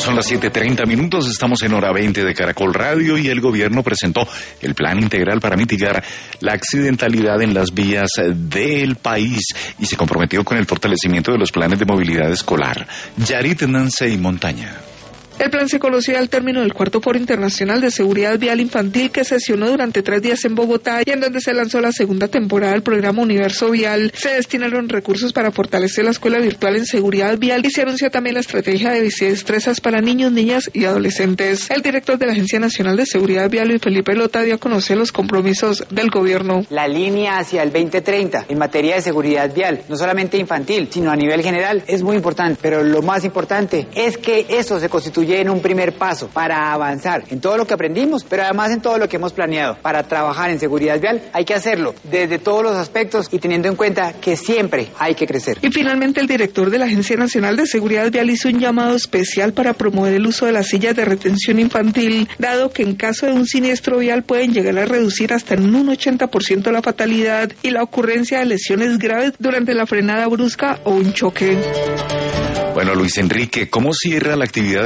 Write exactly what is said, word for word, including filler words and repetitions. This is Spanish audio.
Son las siete treinta minutos, estamos en hora veinte de Caracol Radio y el gobierno presentó el plan integral para mitigar la accidentalidad en las vías del país y se comprometió con el fortalecimiento de los planes de movilidad escolar. Yarit Nansey Montaña. El plan se conoció al término del cuarto Foro Internacional de Seguridad Vial Infantil que sesionó durante tres días en Bogotá y en donde se lanzó la segunda temporada del programa Universo Vial. Se destinaron recursos para fortalecer la escuela virtual en seguridad vial y se anunció también la estrategia de bicidestrezas para niños, niñas y adolescentes. El director de la Agencia Nacional de Seguridad Vial, Luis Felipe Lota, dio a conocer los compromisos del gobierno. La línea hacia el veinte treinta en materia de seguridad vial, no solamente infantil, sino a nivel general, es muy importante, pero lo más importante es que eso se constituye en un primer paso para avanzar en todo lo que aprendimos, pero además en todo lo que hemos planeado. Para trabajar en seguridad vial hay que hacerlo desde todos los aspectos y teniendo en cuenta que siempre hay que crecer. Y finalmente el director de la Agencia Nacional de Seguridad Vial hizo un llamado especial para promover el uso de las sillas de retención infantil, dado que en caso de un siniestro vial pueden llegar a reducir hasta en un ochenta por ciento la fatalidad y la ocurrencia de lesiones graves durante la frenada brusca o un choque. Bueno, Luis Enrique, ¿cómo cierra la actividad